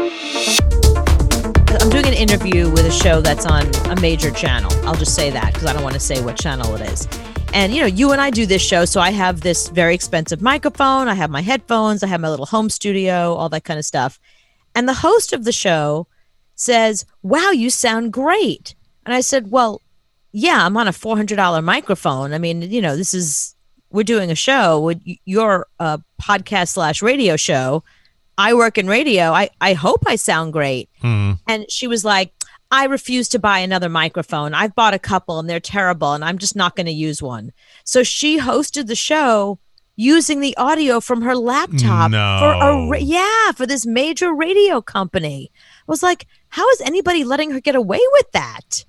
I'm doing an interview with a show that's on a major channel. I'll just say that because I don't want to say what channel it is. And, you know, you and I do this show, so I have this very expensive microphone. I have my headphones. I have my little home studio, all that kind of stuff. And the host of the show says, "Wow, you sound great." And I said, "Well, yeah, I'm on a $400 microphone. I mean, you know, we're doing a show. You're a podcast / radio show. I work in radio. I hope I sound great." And she was like, "I refuse to buy another microphone. I've bought a couple and they're terrible and I'm just not going to use one." So she hosted the show using the audio from her laptop for this major radio company. I was like, how is anybody letting her get away with that?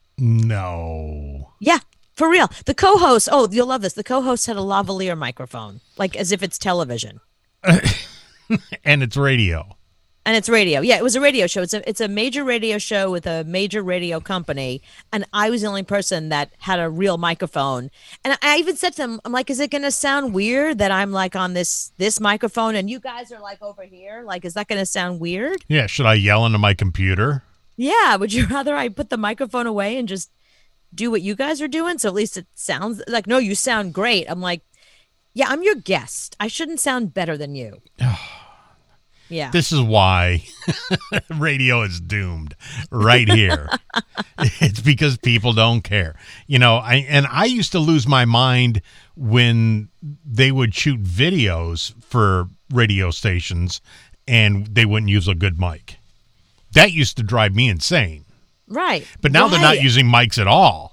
No. Yeah, for real. The co-host, oh, you'll love this. The co-host had a lavalier microphone, like as if it's television. And it's radio. And it's radio. Yeah, it was a radio show. It's a major radio show with a major radio company. And I was the only person that had a real microphone. And I even said to them, I'm like, is it going to sound weird that I'm like on this microphone and you guys are like over here? Like, is that going to sound weird? Yeah. Should I yell into my computer? Yeah. Would you rather I put the microphone away and just do what you guys are doing? So at least it sounds like, no, you sound great. I'm like, yeah, I'm your guest. I shouldn't sound better than you. Yeah. This is why radio is doomed right here. It's because people don't care. You know, I used to lose my mind when they would shoot videos for radio stations and they wouldn't use a good mic. That used to drive me insane. Right. But now they're not using mics at all.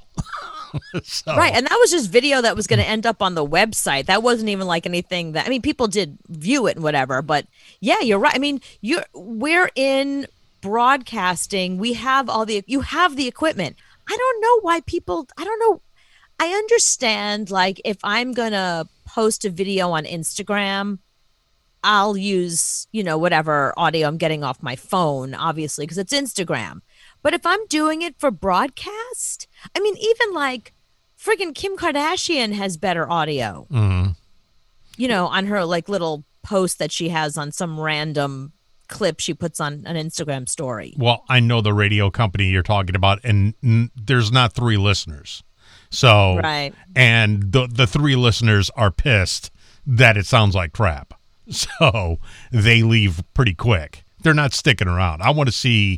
So. Right, and that was just video that was going to end up on the website. That wasn't even like anything that, I mean, people did view it and whatever, but yeah, you're right. I mean, we're in broadcasting. You have the equipment. I don't know why I don't know. I understand, like, if I'm going to post a video on Instagram, I'll use, you know, whatever audio I'm getting off my phone, obviously, because it's Instagram. But if I'm doing it for broadcast, I mean, even like friggin' Kim Kardashian has better audio, you know, on her like little post that she has on some random clip she puts on an Instagram story. Well, I know the radio company you're talking about, and there's not 3 listeners. So, right. And the 3 listeners are pissed that it sounds like crap. So they leave pretty quick. They're not sticking around. I want to see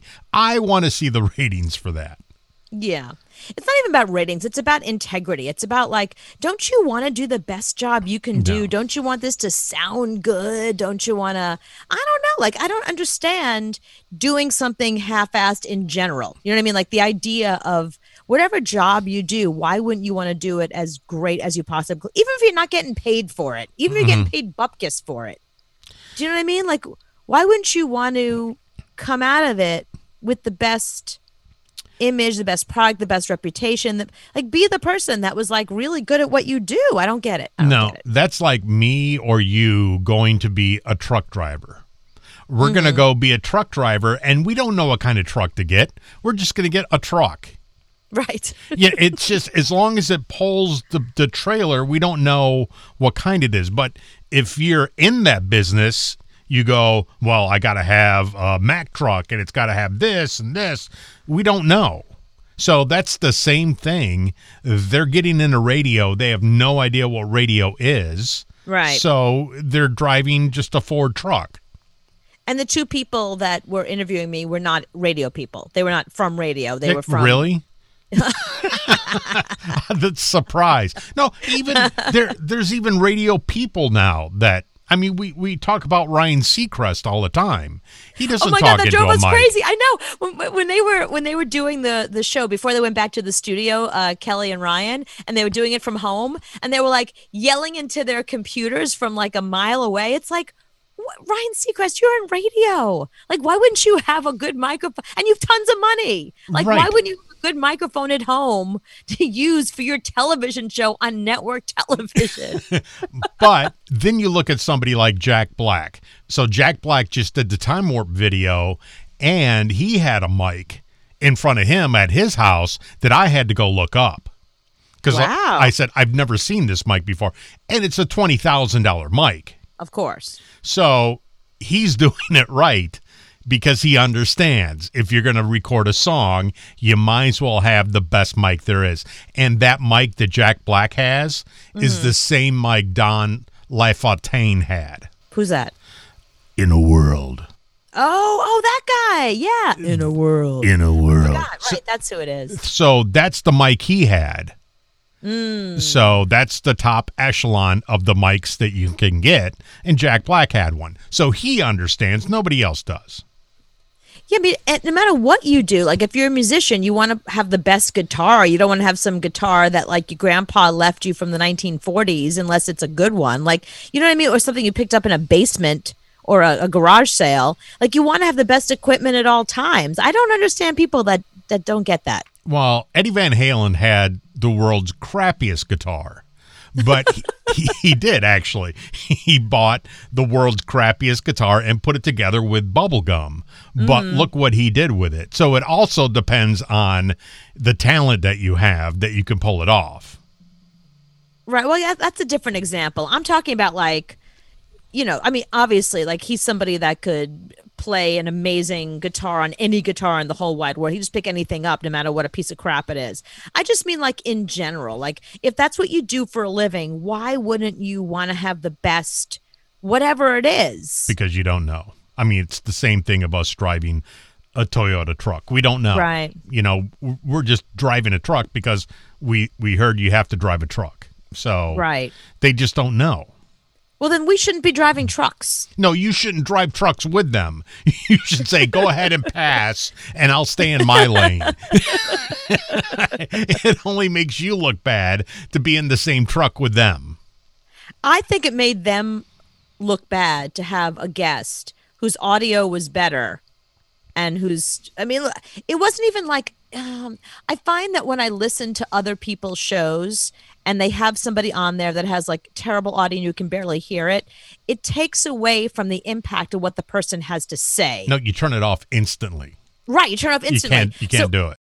the ratings for that. Yeah. It's not even about ratings. It's about integrity. It's about like, don't you want to do the best job you can do? Don't you want this to sound good? Don't you want to, I don't know. Like, I don't understand doing something half-assed in general. You know what I mean? Like the idea of whatever job you do, why wouldn't you want to do it as great as you possibly, even if you're not getting paid for it, even if you're getting paid bupkis for it. Do you know what I mean? Like, why wouldn't you want to come out of it with the best image, the best product, the best reputation? Like, be the person that was like really good at what you do. I don't get it. That's like me or you going to be a truck driver. We're going to go be a truck driver, and we don't know what kind of truck to get. We're just going to get a truck. Right. Yeah, it's just as long as it pulls the trailer, we don't know what kind it is. But if you're in that business, you go, well, I got to have a Mack truck and it's got to have this and this. We don't know. So that's the same thing. They're getting into radio. They have no idea what radio is. Right. So they're driving just a Ford truck. And the 2 people that were interviewing me were not radio people. They were not from radio. They were from... Really? That's surprise. No, even there's even radio people now that, I mean, we talk about Ryan Seacrest all the time. He doesn't talk into a mic. Oh my God, that drove us crazy. I know. When they were doing the show before they went back to the studio, Kelly and Ryan, and they were doing it from home, and they were like yelling into their computers from like a mile away. It's like, Ryan Seacrest, you're on radio. Like, why wouldn't you have a good microphone? And you've tons of money. Like, Why wouldn't you have a good microphone at home to use for your television show on network television? But then you look at somebody like Jack Black. So Jack Black just did the Time Warp video, and he had a mic in front of him at his house that I had to go look up. Because I said, I've never seen this mic before. And it's a $20,000 mic. Of course. So he's doing it right because he understands if you're going to record a song, you might as well have the best mic there is. And that mic that Jack Black has is the same mic Don LaFontaine had. Who's that? In a World. Oh, that guy. Yeah. In a World. In a World. God, right, that's who it is. So that's the mic he had. So that's the top echelon of the mics that you can get, and Jack Black had one. So he understands. Nobody else does. Yeah, I mean, no matter what you do, like if you're a musician, you want to have the best guitar. You don't want to have some guitar that like your grandpa left you from the 1940s, unless it's a good one. Like, you know what I mean? Or something you picked up in a basement or a garage sale. Like, you want to have the best equipment at all times. I don't understand people that don't get that. Well, Eddie Van Halen had the world's crappiest guitar, but he did actually. He bought the world's crappiest guitar and put it together with bubble gum. But look what he did with it. So it also depends on the talent that you have that you can pull it off. Right. Well, yeah, that's a different example. I'm talking about like, you know, I mean, obviously, like he's somebody that could play an amazing guitar on any guitar in the whole wide world. He just pick anything up, no matter what a piece of crap it is. I just mean like in general, like if that's what you do for a living, why wouldn't you want to have the best, whatever it is? Because you don't know. I mean, it's the same thing of us driving a Toyota truck. We don't know. Right. You know, we're just driving a truck because we heard you have to drive a truck. So right. They just don't know. Well, then we shouldn't be driving trucks. No, you shouldn't drive trucks with them. You should say, go ahead and pass, and I'll stay in my lane. It only makes you look bad to be in the same truck with them. I think it made them look bad to have a guest whose audio was better and whose, I mean, it wasn't even like, I find that when I listen to other people's shows and they have somebody on there that has like terrible audio and you can barely hear it, it takes away from the impact of what the person has to say. No, you turn it off instantly. Right, you turn it off instantly. You can't do it.